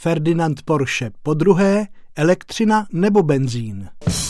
Ferdinand Porsche podruhé, elektřina nebo benzín.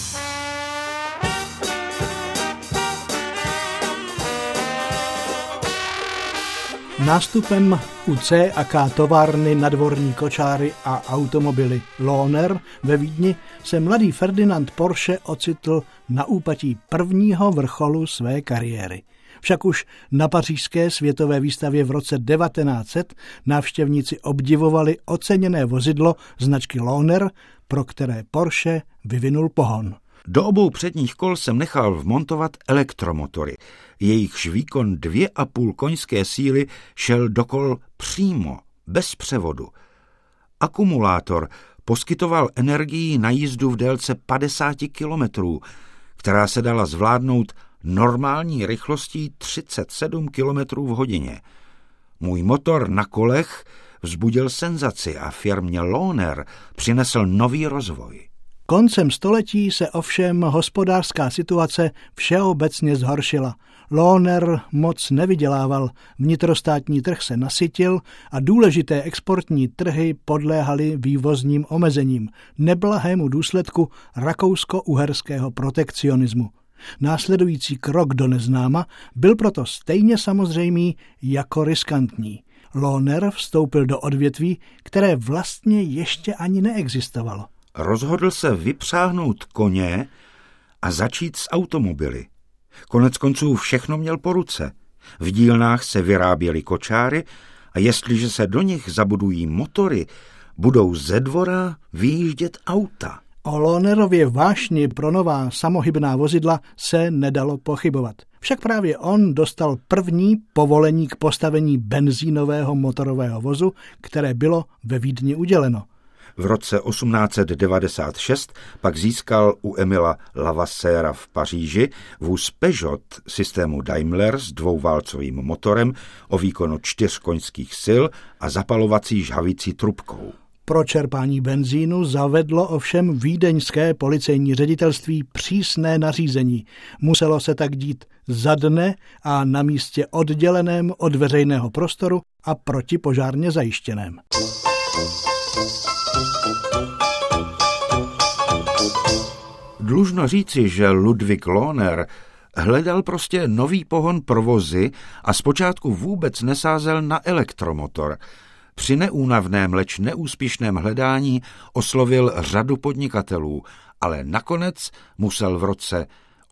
Nástupem u C&K továrny na dvorní kočáry a automobily Lohner ve Vídni se mladý Ferdinand Porsche ocitl na úpatí prvního vrcholu své kariéry. Však už na pařížské světové výstavě v roce 1900 návštěvníci obdivovali oceněné vozidlo značky Lohner, pro které Porsche vyvinul pohon. Do obou předních kol jsem nechal vmontovat elektromotory. Jejichž výkon 2,5 koňské síly šel do kol přímo, bez převodu. Akumulátor poskytoval energii na jízdu v délce 50 kilometrů, která se dala zvládnout normální rychlostí 37 kilometrů v hodině. Můj motor na kolech vzbudil senzaci a firmě Lohner přinesl nový rozvoj. Koncem století se ovšem hospodářská situace všeobecně zhoršila. Lohner moc nevydělával, vnitrostátní trh se nasytil a důležité exportní trhy podléhaly vývozním omezením, neblahému důsledku rakousko-uherského protekcionismu. Následující krok do neznáma byl proto stejně samozřejmý jako riskantní. Lohner vstoupil do odvětví, které vlastně ještě ani neexistovalo. Rozhodl se vypřáhnout koně a začít s automobily. Koneckonců všechno měl po ruce. V dílnách se vyráběly kočáry a jestliže se do nich zabudují motory, budou ze dvora vyjíždět auta. O Lohnerově vášni pro nová samohybná vozidla se nedalo pochybovat. Však právě on dostal první povolení k postavení benzínového motorového vozu, které bylo ve Vídni uděleno. V roce 1896 pak získal u Emila Lavassera v Paříži vůz Peugeot systému Daimler s dvouválcovým motorem o výkonu 4 koňských sil a zapalovací žhavící trubkou. Pro čerpání benzínu zavedlo ovšem vídeňské policejní ředitelství přísné nařízení. Muselo se tak dít za dne a na místě odděleném od veřejného prostoru a protipožárně zajištěném. Dlužno říci, že Ludwig Lohner hledal prostě nový pohon pro vozy a zpočátku vůbec nesázel na elektromotor. Při neúnavném, leč neúspěšném hledání oslovil řadu podnikatelů, ale nakonec musel v roce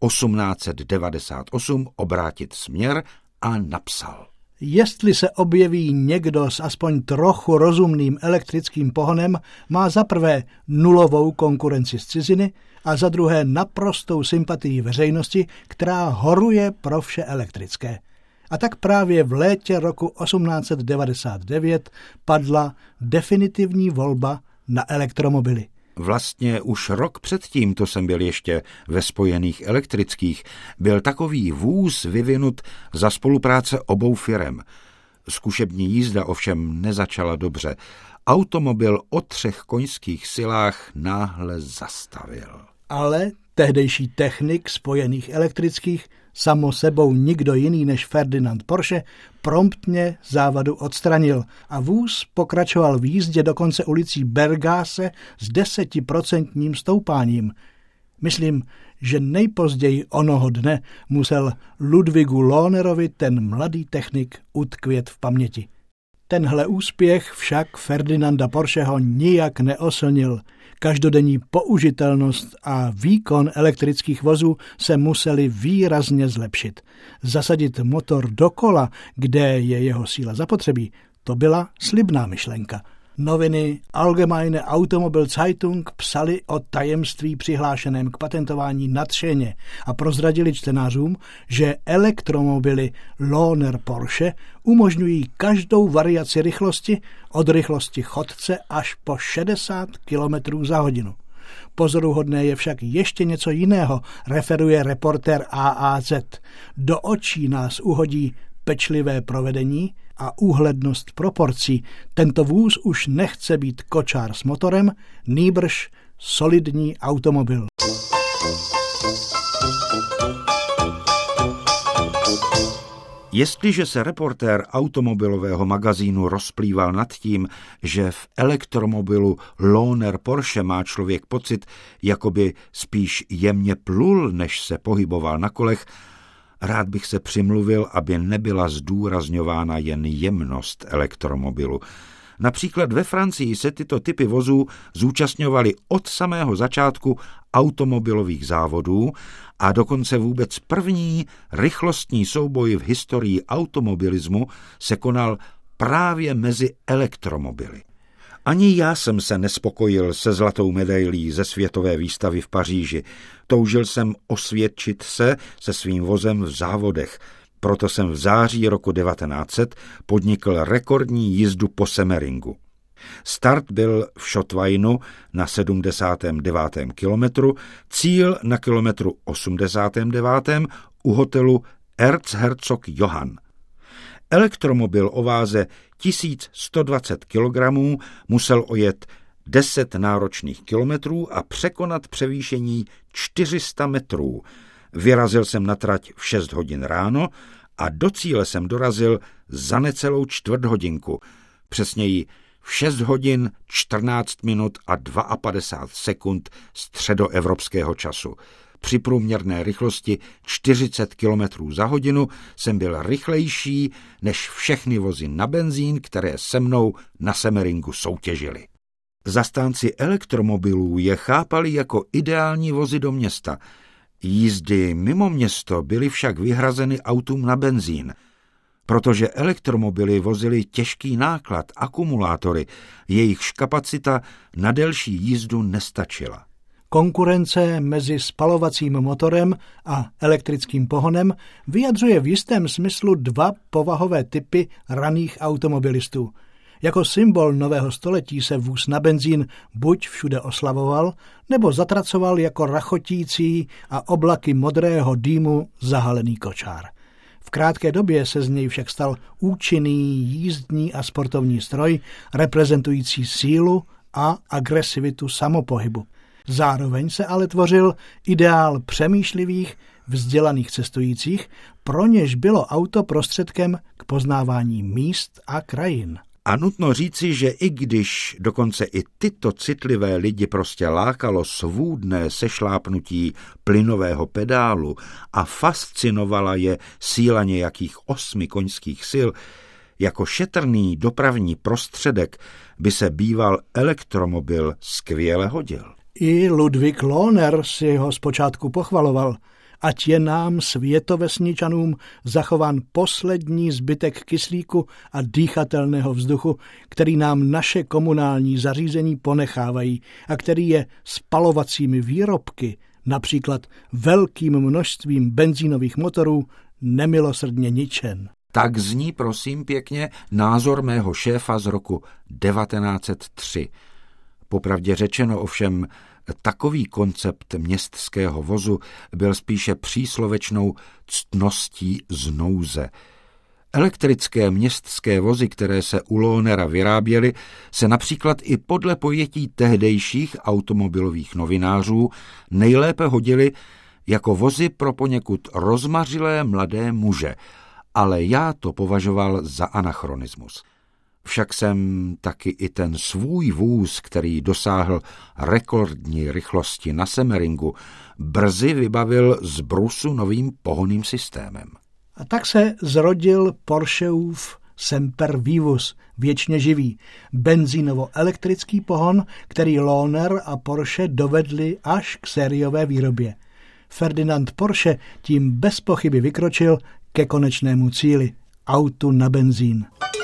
1898 obrátit směr a napsal: Jestli se objeví někdo s aspoň trochu rozumným elektrickým pohonem, má za prvé nulovou konkurenci z ciziny a za druhé naprostou sympatii veřejnosti, která horuje pro vše elektrické. A tak právě v létě roku 1899 padla definitivní volba na elektromobily. Vlastně už rok předtím, to jsem byl ještě ve Spojených elektrických, byl takový vůz vyvinut za spolupráce obou firem. Zkušební jízda ovšem nezačala dobře. Automobil o 3 koňských silách náhle zastavil. Ale tehdejší technik Spojených elektrických, samo sebou nikdo jiný než Ferdinand Porsche, promptně závadu odstranil a vůz pokračoval v jízdě dokonce ulicí Bergasse s 10% stoupáním. Myslím, že nejpozději onoho dne musel Ludwigu Lohnerovi ten mladý technik utkvět v paměti. Tenhle úspěch však Ferdinanda Porscheho nijak neoslnil. Každodenní použitelnost a výkon elektrických vozů se museli výrazně zlepšit. Zasadit motor do kola, kde je jeho síla zapotřebí, to byla slibná myšlenka. Noviny Allgemeine Automobil-Zeitung psaly o tajemství přihlášeném k patentování nadšeně a prozradili čtenářům, že elektromobily Lohner Porsche umožňují každou variaci rychlosti od rychlosti chodce až po 60 km za hodinu. Pozoruhodné je však ještě něco jiného, referuje reportér AAZ. Do očí nás uhodí pečlivé provedení a úhlednost proporcí. Tento vůz už nechce být kočár s motorem, nýbrž solidní automobil. Jestliže se reportér automobilového magazínu rozplýval nad tím, že v elektromobilu Lohner Porsche má člověk pocit, jako by spíš jemně plul, než se pohyboval na kolech, rád bych se přimluvil, aby nebyla zdůrazňována jen jemnost elektromobilu. Například ve Francii se tyto typy vozů zúčastňovaly od samého začátku automobilových závodů a dokonce vůbec první rychlostní souboj v historii automobilismu se konal právě mezi elektromobily. Ani já jsem se nespokojil se zlatou medailí ze světové výstavy v Paříži. Toužil jsem osvědčit se svým vozem v závodech. Proto jsem v září roku 1900 podnikl rekordní jízdu po Semmeringu. Start byl v Schottweinu na 79. kilometru, cíl na kilometru 89. u hotelu Erzherzog Johann. Elektromobil o váze 1120 kg musel ojet 10 náročných kilometrů a překonat převýšení 400 metrů. Vyrazil jsem na trať v 6 hodin ráno a do cíle jsem dorazil za necelou čtvrthodinku, přesněji v 6 hodin 14 minut a 52 sekund středoevropského času. Při průměrné rychlosti 40 km za hodinu jsem byl rychlejší než všechny vozy na benzín, které se mnou na Semmeringu soutěžily. Zastánci elektromobilů je chápali jako ideální vozy do města. Jízdy mimo město byly však vyhrazeny autům na benzín. Protože elektromobily vozily těžký náklad, akumulátory, jejichž kapacita na delší jízdu nestačila. Konkurence mezi spalovacím motorem a elektrickým pohonem vyjadřuje v jistém smyslu dva povahové typy raných automobilistů. Jako symbol nového století se vůz na benzín buď všude oslavoval, nebo zatracoval jako rachotící a oblaky modrého dýmu zahalený kočár. V krátké době se z něj však stal účinný jízdní a sportovní stroj, reprezentující sílu a agresivitu samopohybu. Zároveň se ale tvořil ideál přemýšlivých, vzdělaných cestujících, pro něž bylo auto prostředkem k poznávání míst a krajin. A nutno říci, že i když dokonce i tyto citlivé lidi prostě lákalo svůdné sešlápnutí plynového pedálu a fascinovala je síla nějakých 8 koňských sil, jako šetrný dopravní prostředek by se býval elektromobil skvěle hodil. I Ludwig Lohner si ho zpočátku pochvaloval, ať je nám světovesničanům zachován poslední zbytek kyslíku a dýchatelného vzduchu, který nám naše komunální zařízení ponechávají a který je spalovacími výrobky, například velkým množstvím benzínových motorů, nemilosrdně ničen. Tak zní, prosím pěkně, názor mého šéfa z roku 1903. Popravdě řečeno ovšem, takový koncept městského vozu byl spíše příslovečnou ctností z nouze. Elektrické městské vozy, které se u Lohnera vyráběly, se například i podle pojetí tehdejších automobilových novinářů nejlépe hodily jako vozy pro poněkud rozmařilé mladé muže, ale já to považoval za anachronismus. Však jsem taky i ten svůj vůz, který dosáhl rekordní rychlosti na Semmeringu, brzy vybavil z brusu novým pohonným systémem. A tak se zrodil Porscheův Sempervivus, věčně živý, benzínovo-elektrický pohon, který Lohner a Porsche dovedli až k sériové výrobě. Ferdinand Porsche tím bez pochyby vykročil ke konečnému cíli, autu na benzín.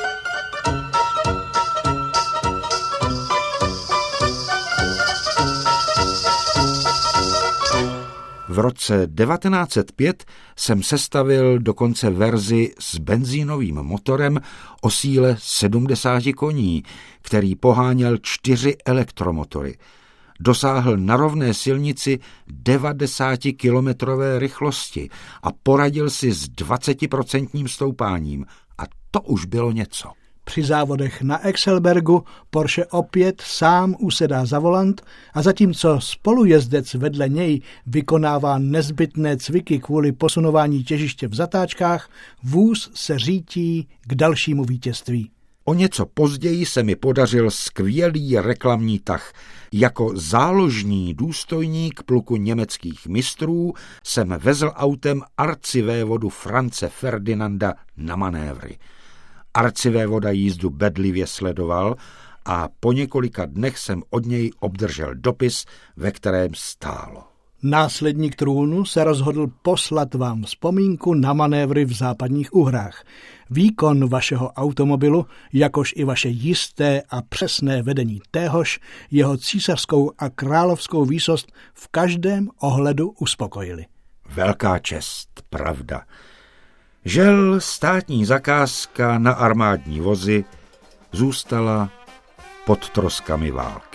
V roce 1905 jsem sestavil dokonce verzi s benzínovým motorem o síle 70 koní, který poháněl 4 elektromotory. Dosáhl na rovné silnici 90-kilometrové rychlosti a poradil si s 20% stoupáním. A to už bylo něco. Při závodech na Exelbergu Porsche opět sám usedá za volant a zatímco spolujezdec vedle něj vykonává nezbytné cviky kvůli posunování těžiště v zatáčkách, vůz se řítí k dalšímu vítězství. O něco později se mi podařil skvělý reklamní tah. Jako záložní důstojník pluku německých mistrů jsem vezl autem arcivévodu France Ferdinanda na manévry. Arcivévoda jízdu bedlivě sledoval a po několika dnech jsem od něj obdržel dopis, ve kterém stálo: Následník trůnu se rozhodl poslat vám vzpomínku na manévry v západních Uhrách. Výkon vašeho automobilu, jakož i vaše jisté a přesné vedení téhož, jeho císařskou a královskou výsost v každém ohledu uspokojili. Velká čest, pravda. Žel státní zakázka na armádní vozy zůstala pod troskami války.